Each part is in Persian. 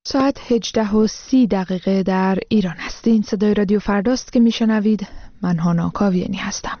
ساعت 18:30 در ایران هستین. صدای رادیو فرداست که میشنوید. من هانا کاویانی هستم.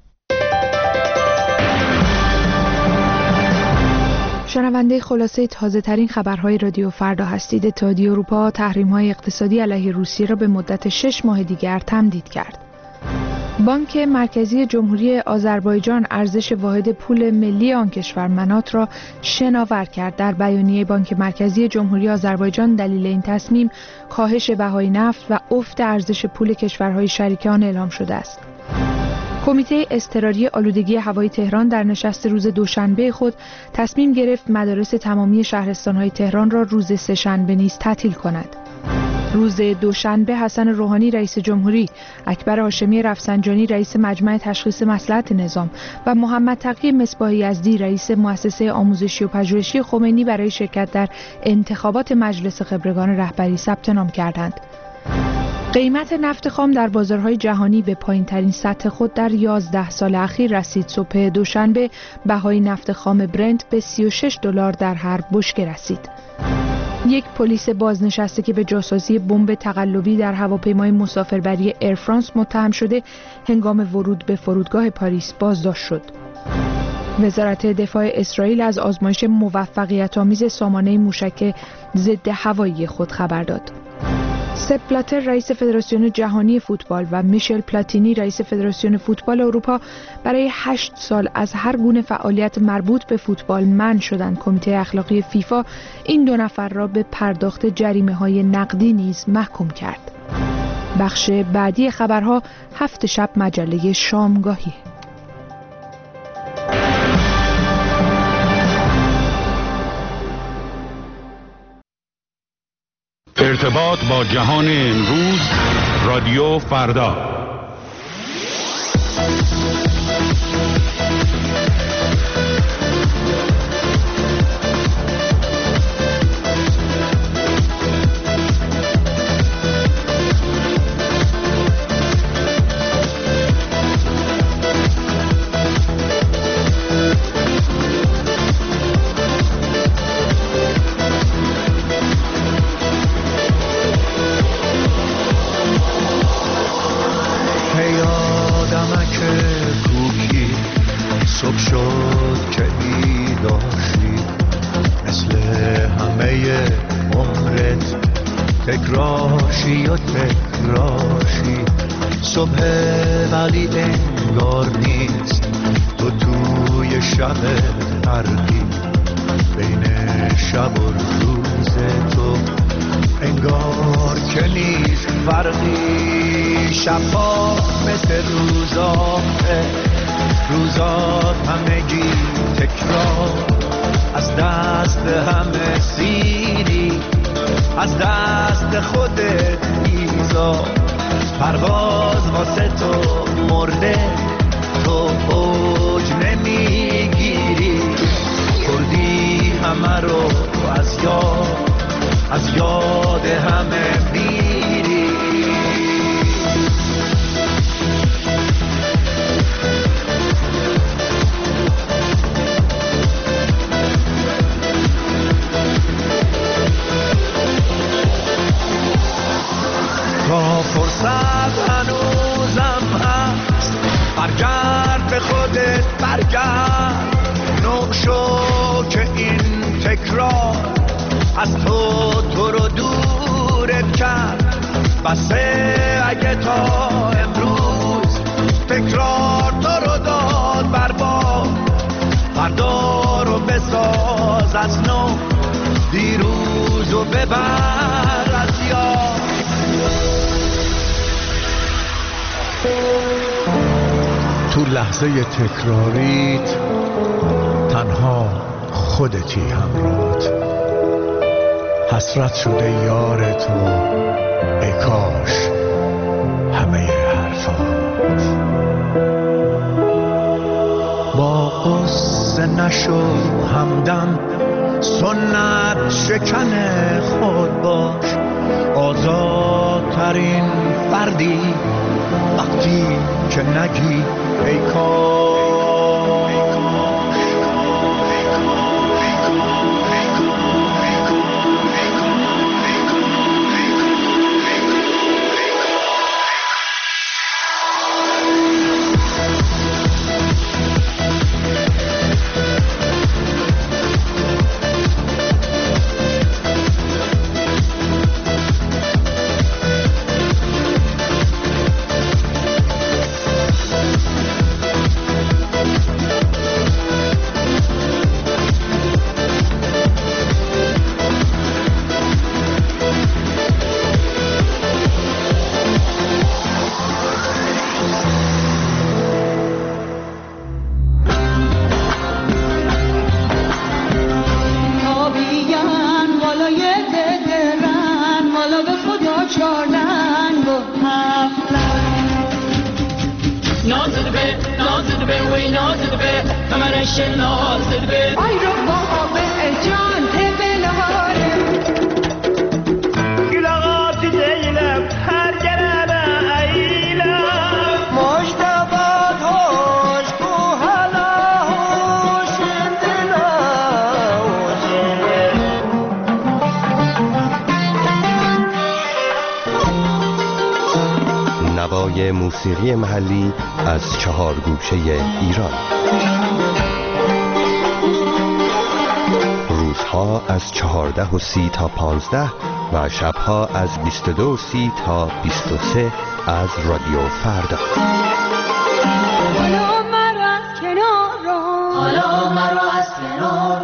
شنونده خلاصه تازه ترین خبرهای رادیو فردا هستید. اتحادیه اروپا تحریم‌های اقتصادی علیه روسیه را به مدت 6 ماه دیگر تمدید کرد. بانک مرکزی جمهوری آذربایجان ارزش واحد پول ملی آن کشور منات را شناور کرد. در بیانیه بانک مرکزی جمهوری آذربایجان دلیل این تصمیم کاهش بهای نفت و افت ارزش پول کشورهای شریک آن اعلام شده است. کمیته اضطراری آلودگی هوای تهران در نشست روز دوشنبه خود تصمیم گرفت مدارس تمامی شهرستان‌های تهران را روز سه‌شنبه نیز تعطیل کند. روز دوشنبه حسن روحانی رئیس جمهوری، اکبر هاشمی رفسنجانی رئیس مجمع تشخیص مصلحت نظام و محمد تقی مصباح یزدی رئیس مؤسسه آموزشی و پژوهشی خمینی برای شرکت در انتخابات مجلس خبرگان رهبری ثبت نام کردند. قیمت نفت خام در بازارهای جهانی به پایین‌ترین سطح خود در 11 سال اخیر رسید. صبح دوشنبه بهای نفت خام برنت به $36 در هر بشکه رسید. یک پلیس بازنشسته که به جاسازی بمب تقلبی در هواپیمای مسافربری ایر فرانس متهم شده، هنگام ورود به فرودگاه پاریس بازداشت شد. وزارت دفاع اسرائیل از آزمایش موفقیت‌آمیز سامانه موشک ضد هوایی خود خبر داد. سپ بلاتر رئیس فدراسیون جهانی فوتبال و میشل پلاتینی رئیس فدراسیون فوتبال اروپا برای 8 سال از هر گونه فعالیت مربوط به فوتبال منع شدند. کمیته اخلاقی فیفا این دو نفر را به پرداخت جریمه‌های نقدی نیز محکوم کرد. بخش بعدی خبرها 7 شب مجله شامگاهی. ارتباط با جهان امروز، رادیو فردا. تکراشی و تکراشی صبح ولی انگار نیست، تو توی شب ترکی بین شب و روز تو انگار که نیست فرقی. شبها مثل روزات همگی تکرار، از دست همه سیری، از دست خودت ایزا، پرواز واسه تو مرده، تو اوج نمیگیری، کردی همه رو از یاد همه میری. تا فرصت هنوزم هست، برگرد به خودت، برگرد، نوع شو که این تکرار از تو رو دورت کرد. بسه اگه تا امروز تکرار تو رو داد برباد، فردا رو بساز از نو، دیروز رو ببر از یاد. تو لحظه تکراریت تنها خودتی همراهت، حسرت شده یار تو، ای کاش همه حرفات. با قصه نشو همدم، سنت شکن خود باش، آزادترین فردی وقتی که نگی ای کاش. منش نازل به ای رو بابا جان تبلهاره گلاغات دیلم هر گرم ایلم مجتبات هوش کو حالا هوشم دلا نوای موسیقی محلی از 4 گوشه ایران. روزها از 14:30 تا 15 و شبها از 22:30 تا 23 از رادیو فردا. حالا مرا از کنار رو حالا مرا از کنار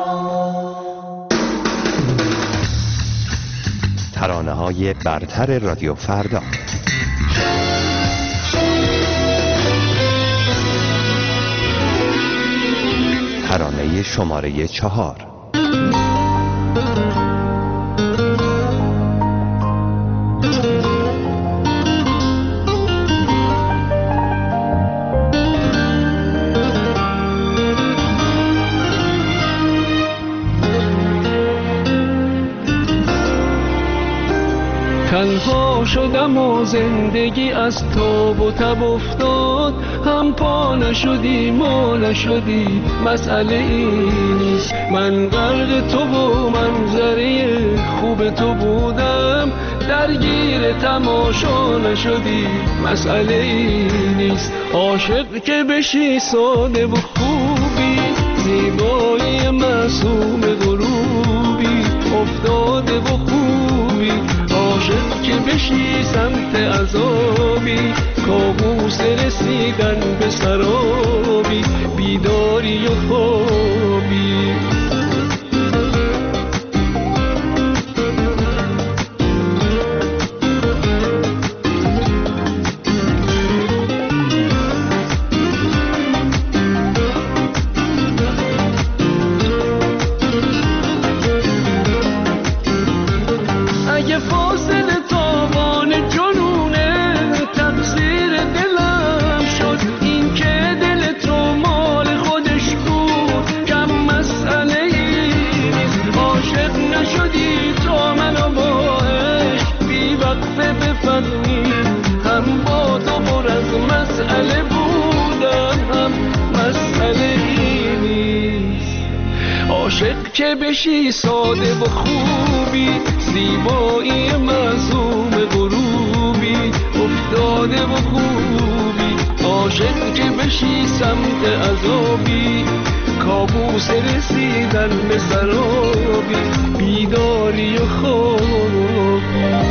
ترانه‌های برتر رادیو فردا. ترانه شماره 4. تنها شدم و زندگی از تاب و تب افتاد، هم پا نشدی ما نشدی، مسئله این نیست. من غرق تو و منظره خوب تو بودم، درگیر تماشا نشدی، مسئله این نیست. عاشق که بشی ساده و خوبی، زیبایی معصوم غروبی، افتاده و خوبی. عاشق که بشی سمت عذابی، کابوس رسیدن به سرابی، بیداری و خوابی. که بشی ساده و خوبی، زیبایی معصوم غروبی، افتاده و خوبی. عاشق که بشی سمت عذابی، کابوس رسیدن به سرابی، بیداری و خوابی.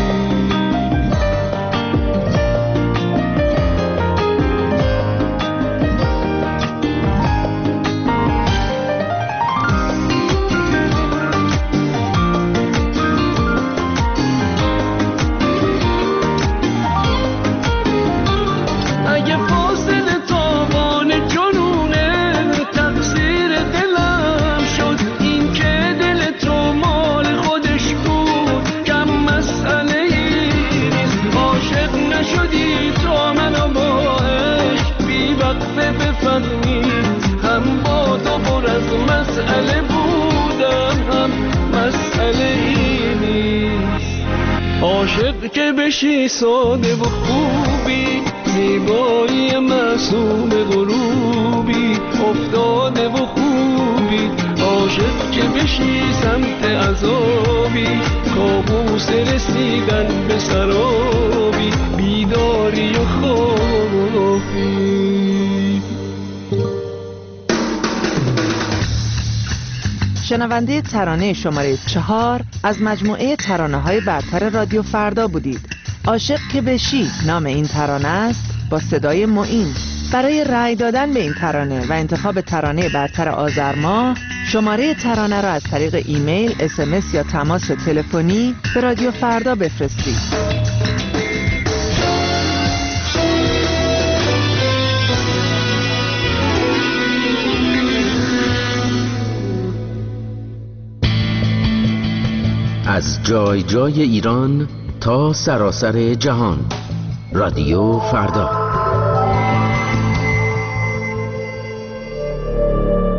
عاشق که بشی ساده و خوبی، زیبایی معصوم غروبی، افتاده و خوبی. عاشق که بشی سمت عذابی، کابوس رسیدن به سرابی، بیداری و خوابی. شنونده ترانه شماره 4 از مجموعه ترانه‌های برتر رادیو فردا بودید. عاشق که بشی نام این ترانه است، با صدای معین. برای رأی دادن به این ترانه و انتخاب ترانه برتر آذر ماه، شماره ترانه را از طریق ایمیل، SMS یا تماس تلفنی به رادیو فردا بفرستید. از جای جای ایران تا سراسر جهان، رادیو فردا.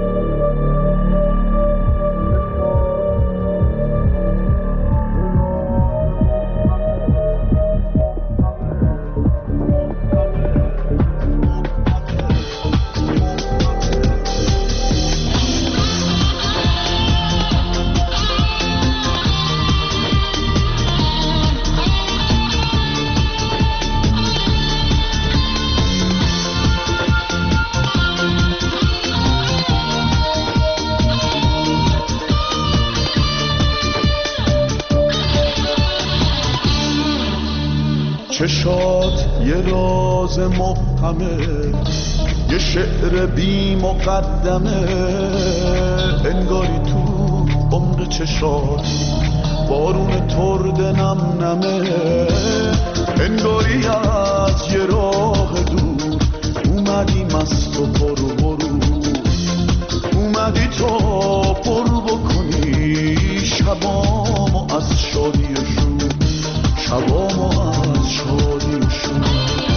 چشات یه راز مبهمه، یه شعر بی مقدمه، انگاری تو عمر چشات بارون ترد نم نمه، انگاری از یه راه دور اومدی مست و پرو برو، اومدی تا پر بکنی شبامو از شادی و شور، شبامو از شادی و شور.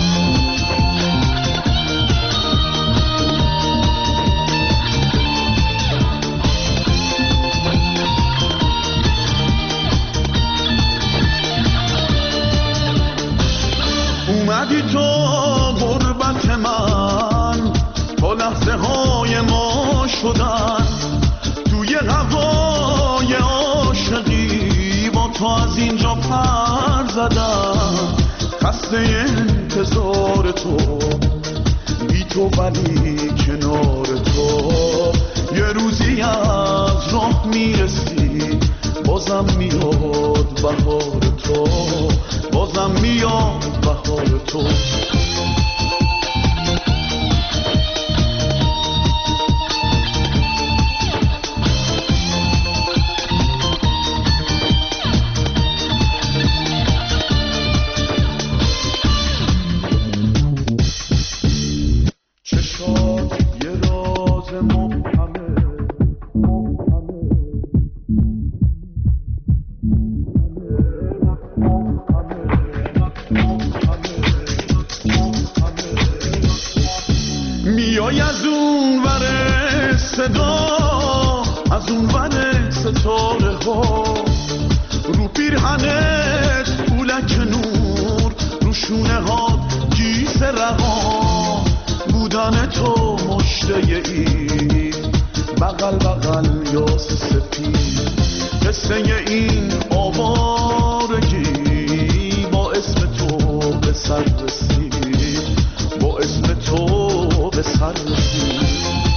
اومدی تو غربت من تا لحظه های ما شدن، توی هوای عاشقی با تو از اینجا پر زدم، خسته انتظار تو بی تو ولی کنار تو، یه روزی از راه میرسی بازم میاد بهار تو، بازم میاد بهار تو. میای از اون ور صدا، از اون ور ستاره ها، رو پیرهنت پولک نور، رو شونه ها گیس رها، بودن تو مشته اید بغل بغل یا سپید، قصه این آوارگی با اسم تو به سر رسید، با اسم تو به سر رسید.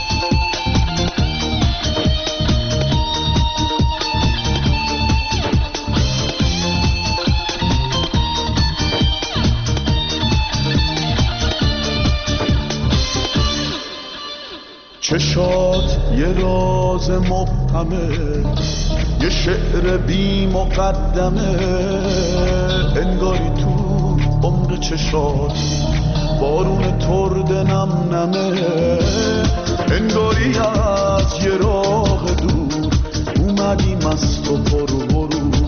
چشات یه راز مبهمه، یه شعر بی مقدمه، انگاری تو عمر چشات بارون ترد نم نمه، انگاری از یه راه دور اومدی مست و پرو برو،